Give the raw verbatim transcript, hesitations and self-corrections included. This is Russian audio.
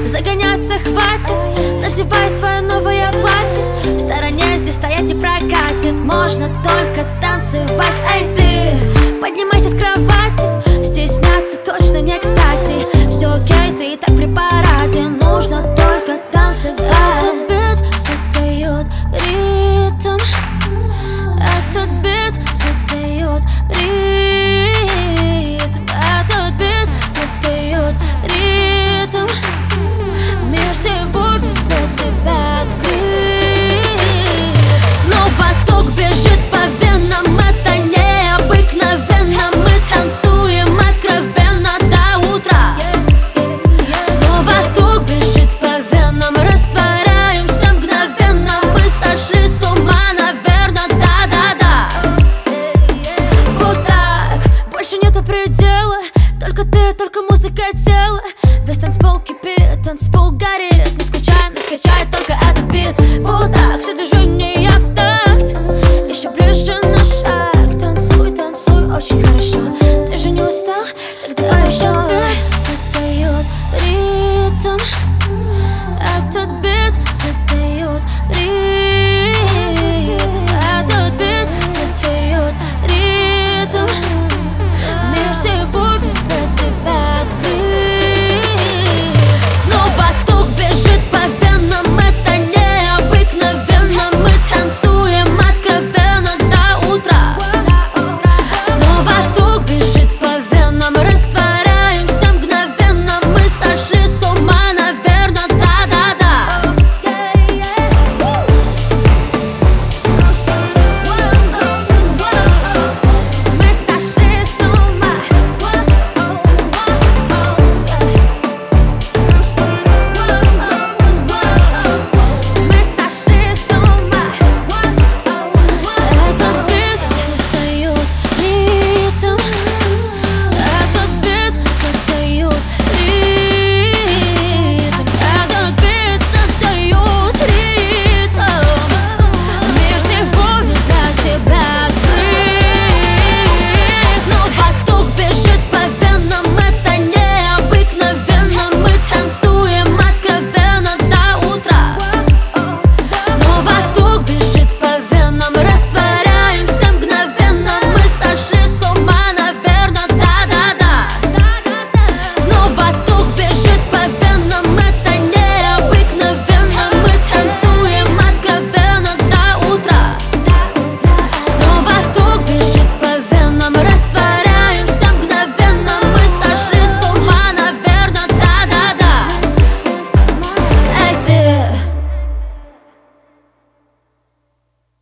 загоняться хватит, надевай свое новое платье. В стороне здесь стоять не прокатит, можно только танцевать. Эй, ты, поднимайся с кровати, стесняться точно не кстати. Все окей, ты и так при параде, нужно только танцевать. Этот бит задает ритм, этот бит задает ритм, этот бит задает ритм. Мир сегодня для тебя открыт. Снова ток бежит по венам, это необыкновенно. Мы танцуем откровенно до утра. Снова ток бежит по венам, растворяемся мгновенно. Мы сошли с ума, наверное, да-да-да. Вот так, больше нету предела, только ты, только музыка тела. Весь танцпол кипит, танцпол горит. Не скучай, не скачай только этот бит. Вот так, все движения в такт, еще ближе на шаг. Танцуй, танцуй, очень хорошо. Ты же не устал? Так давай еще. Задает ритм,